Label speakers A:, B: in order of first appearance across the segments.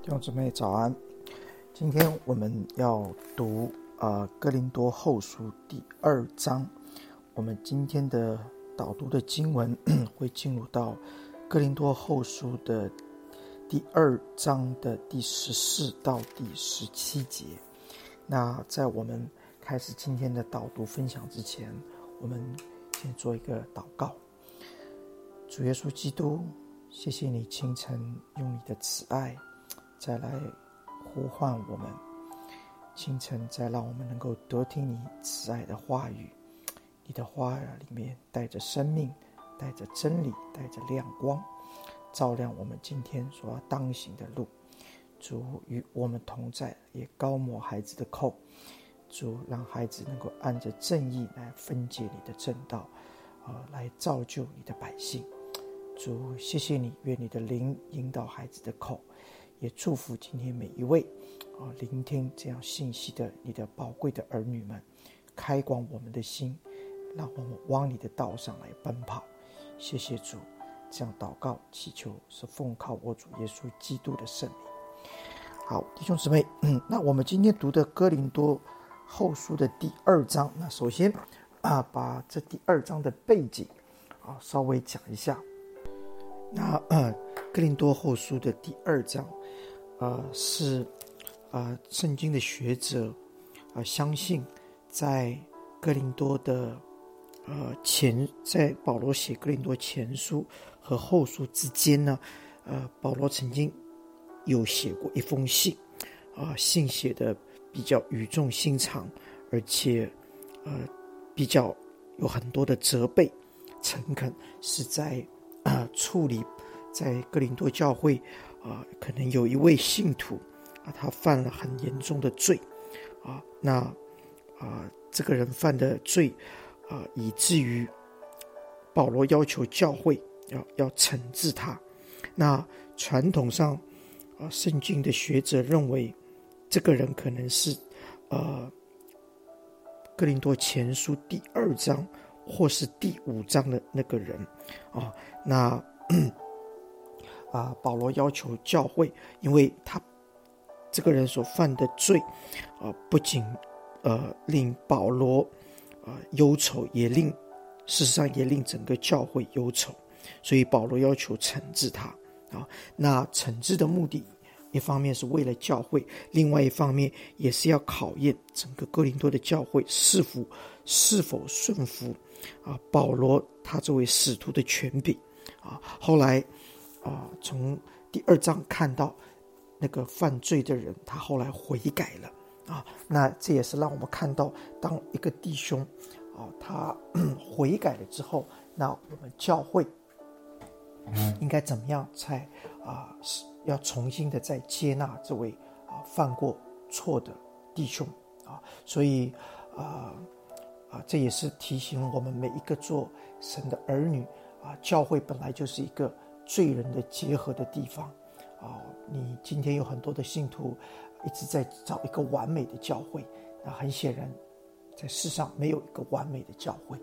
A: 弟兄姊妹早安，今天我们要读哥林多后书第2章。我们今天的导读的经文会进入到哥林多后书的第2章的第14到第17节。那在我们开始今天的导读分享之前，我们先做一个祷告。主耶稣基督，谢谢你清晨用你的慈爱再来呼唤我们，清晨再让我们能够得听你慈爱的话语。你的话里面带着生命，带着真理，带着亮光，照亮我们今天所要当行的路。主与我们同在，也高摩孩子的口。主让孩子能够按着正义来分解你的正道，来造就你的百姓。主，谢谢你，愿你的灵引导孩子的口，也祝福今天每一位聆听这样信息的你的宝贵的儿女们，开广我们的心，让我们往你的道上来奔跑。谢谢主，这样祷告祈求是奉靠我主耶稣基督的圣名。好，弟兄姊妹，那我们今天读的哥林多后书的第2章，那首先把这第2章的背景稍微讲一下。那哥林多后书的第2章是圣经的学者相信在哥林多的在保罗写哥林多前书和后书之间呢，保罗曾经有写过一封信，信写的比较语重心长，而且比较有很多的责备诚恳，是在处理在哥林多教会可能有一位信徒他犯了很严重的罪这个人犯的罪以至于保罗要求教会要惩治他。那传统上圣经的学者认为这个人可能是哥林多前书第2章或是第5章的那个人保罗要求教会，因为他这个人所犯的罪不仅令保罗忧愁，事实上也令整个教会忧愁，所以保罗要求惩治他那惩治的目的一方面是为了教会，另外一方面也是要考验整个哥林多的教会是否顺服保罗他作为使徒的权柄后来从第2章看到那个犯罪的人他后来悔改了那这也是让我们看到，当一个弟兄他悔改了之后，那我们教会应该怎么样才要重新的再接纳这位犯过错的弟兄所以这也是提醒我们每一个做神的儿女教会本来就是一个罪人的结合的地方你今天有很多的信徒一直在找一个完美的教会，那很显然在世上没有一个完美的教会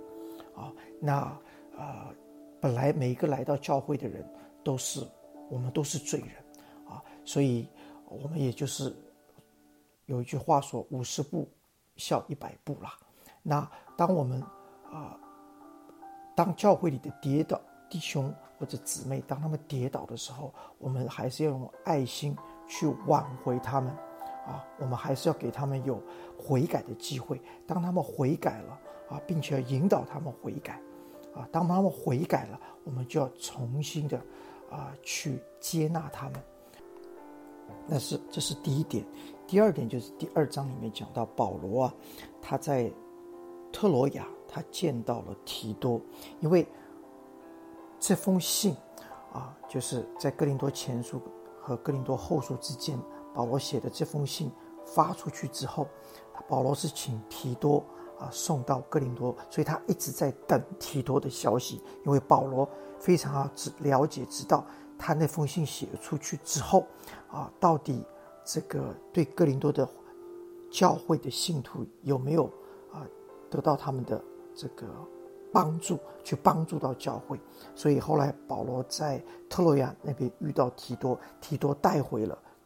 A: 本来每一个来到教会的人我们都是罪人所以我们也就是有一句话说50步笑100步啦。那当我们当教会里的跌倒弟兄或者姊妹当他们跌倒的时候，我们还是要用爱心去挽回他们我们还是要给他们有悔改的机会。当他们悔改了并且要引导他们悔改当他们悔改了，我们就要重新的去接纳他们。这是第一点。第二点就是第2章里面讲到保罗他在特罗亚他见到了提多，因为这封信就是在哥林多前书和哥林多后书之间，保罗写的这封信发出去之后，保罗是请提多送到哥林多，所以他一直在等提多的消息，因为保罗非常了解知道他那封信写出去之后到底这个对哥林多的教会的信徒有没有得到他们的这个帮助，去帮助到教会。所以后来保罗在特洛亚那边遇到提多，提多带回了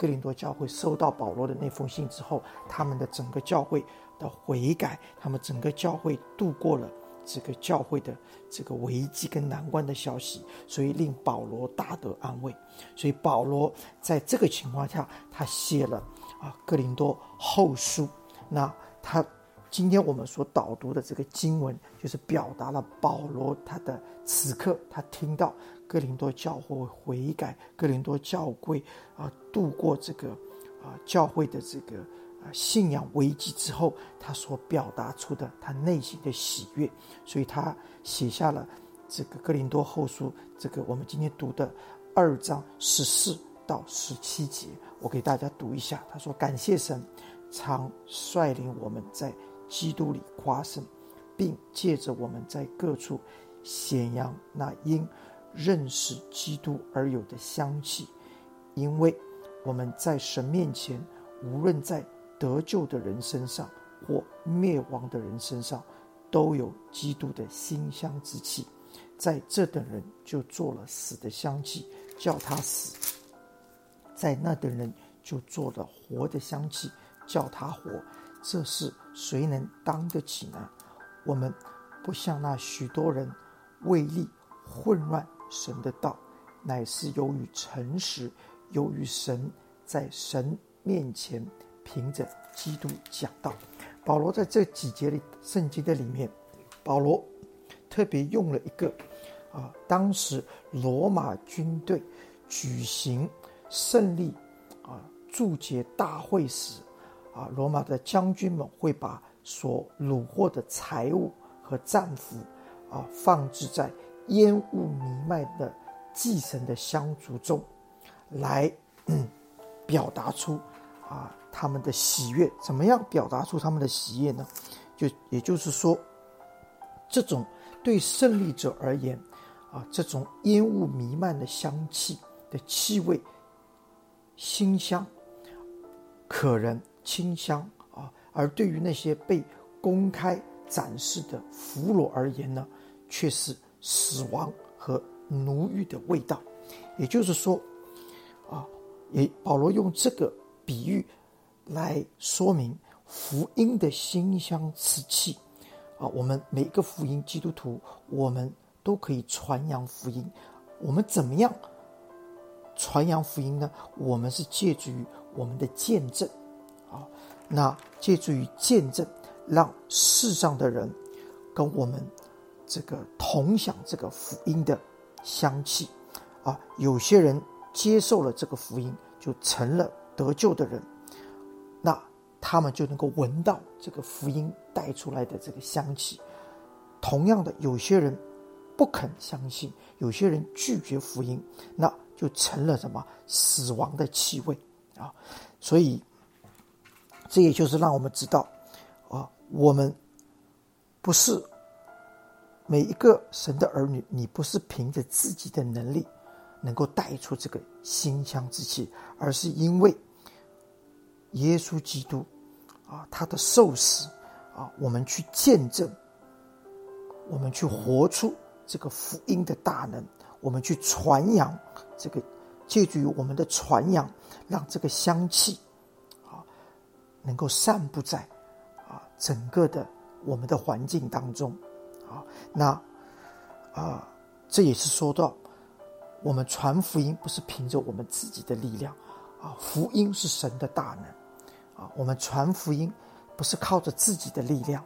A: 哥林多教会收到保罗的那封信之后，他们的整个教会的悔改，他们整个教会度过了这个教会的这个危机跟难关的消息，所以令保罗大得安慰。所以保罗在这个情况下，他写了哥林多后书。那他今天我们所导读的这个经文，就是表达了保罗他的此刻他听到哥林多教会悔改，哥林多教会度过这个教会的这个信仰危机之后，他所表达出的他内心的喜悦。所以他写下了这个哥林多后书，这个我们今天读的2章14到17节，我给大家读一下。他说：感谢神常率领我们在基督里夸胜，并借着我们在各处显扬那因认识基督而有的香气，因为我们在神面前，无论在得救的人身上或灭亡的人身上，都有基督的馨香之气。在这等人就做了死的香气，叫他死；在那等人就做了活的香气，叫他活。这事谁能当得起呢？我们不像那许多人为利混乱神的道，乃是由于诚实，由于神在神面前凭着基督讲道。保罗在这几节里圣经的里面，保罗特别用了一个当时罗马军队举行胜利祝捷大会时罗马的将军们会把所掳获的财物和战俘放置在烟雾弥漫的祭神的香烛中，来表达出他们的喜悦。怎么样表达出他们的喜悦呢？也就是说，这种对胜利者而言这种烟雾弥漫的香气的气味，馨香可人，清香而对于那些被公开展示的俘虏而言呢，却是死亡和奴役的味道。也就是说保罗用这个比喻来说明福音的馨香之气我们每个福音基督徒，我们都可以传扬福音。我们怎么样传扬福音呢？我们是借助于我们的见证那借助于见证，让世上的人跟我们这个同享这个福音的香气有些人接受了这个福音，就成了得救的人，那他们就能够闻到这个福音带出来的这个香气。同样的，有些人不肯相信，有些人拒绝福音，那就成了什么？死亡的气味所以这也就是让我们知道我们不是每一个神的儿女，你不是凭着自己的能力能够带出这个馨香之气，而是因为耶稣基督他的受死我们去见证，我们去活出这个福音的大能，我们去传扬这个，借助于我们的传扬，让这个香气能够散布在整个的我们的环境当中那这也是说到我们传福音不是凭着我们自己的力量福音是神的大能我们传福音不是靠着自己的力量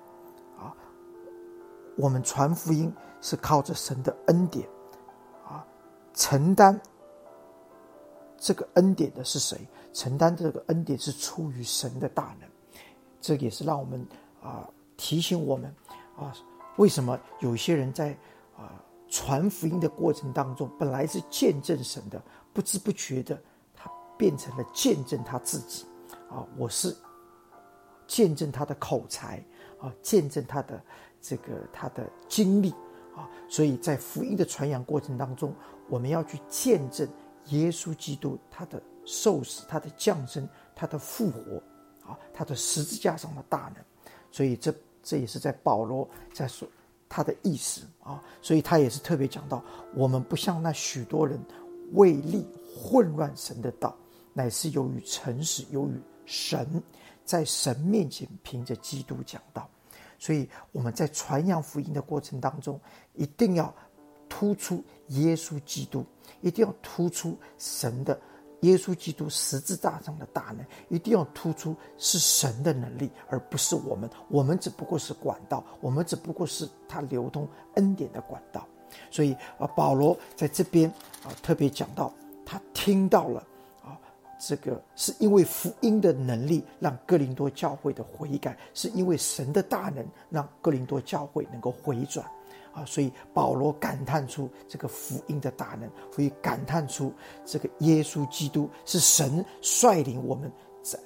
A: 我们传福音是靠着神的恩典承担这个恩典的是谁？承担这个恩典是出于神的大能。这也是让我们提醒我们为什么有些人在传福音的过程当中，本来是见证神的，不知不觉的他变成了见证他自己我是见证他的口才见证他的他的经历所以在福音的传扬过程当中，我们要去见证耶稣基督他的受死，他的降生，他的复活他的十字架上的大能。所以这也是在保罗在说他的意思所以他也是特别讲到，我们不像那许多人为利混乱神的道， 乃是由于诚实，由于神，在神面前凭着基督讲道。所以我们在传扬福音的过程当中，一定要突出耶稣基督，一定要突出神的耶稣基督十字架上的大能，一定要突出是神的能力，而不是我们只不过是管道，我们只不过是他流通恩典的管道。所以保罗在这边特别讲到，他听到了这个是因为福音的能力让哥林多教会的悔改，是因为神的大能让哥林多教会能够回转所以保罗感叹出这个福音的大能，所以感叹出这个耶稣基督是神率领我们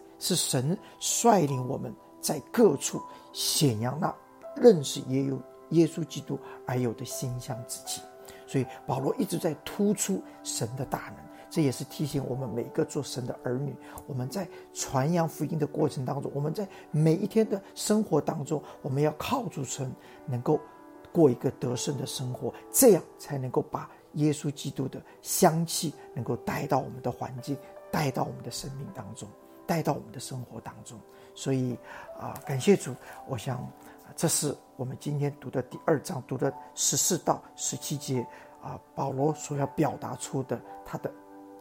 A: 在各处显扬那认识耶稣基督而有的馨香之气。所以保罗一直在突出神的大能，这也是提醒我们每一个做神的儿女，我们在传扬福音的过程当中，我们在每一天的生活当中，我们要靠主神能够过一个得胜的生活，这样才能够把耶稣基督的香气能够带到我们的环境，带到我们的生命当中，带到我们的生活当中。所以感谢主，我想这是我们今天读的第2章，读的14到17节保罗所要表达出的他的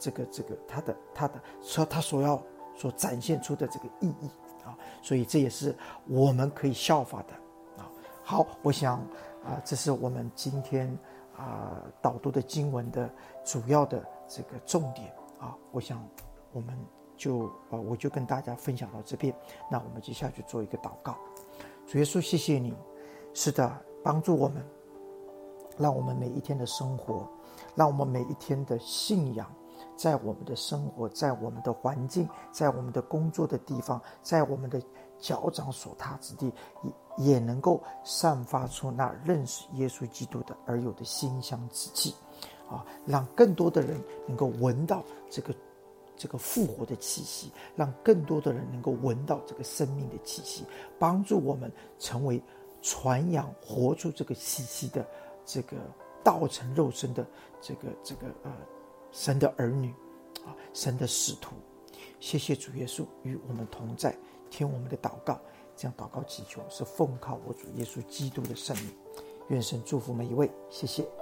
A: 他所展现出的这个意义所以这也是我们可以效法的好，我想这是我们今天导读的经文的主要的这个重点我想我就跟大家分享到这边。那我们接下去做一个祷告。主耶稣，谢谢你，是的，帮助我们，让我们每一天的生活，让我们每一天的信仰，在我们的生活，在我们的环境，在我们的工作的地方，在我们的脚掌所踏之地，也能够散发出那认识耶稣基督的而有的馨香之气让更多的人能够闻到这个复活的气息，让更多的人能够闻到这个生命的气息，帮助我们成为传扬活出这个气息的这个道成肉身的这个神的儿女神的使徒。谢谢主耶稣与我们同在，听我们的祷告，这样祷告祈求是奉靠我主耶稣基督的圣名。愿神祝福每一位，谢谢。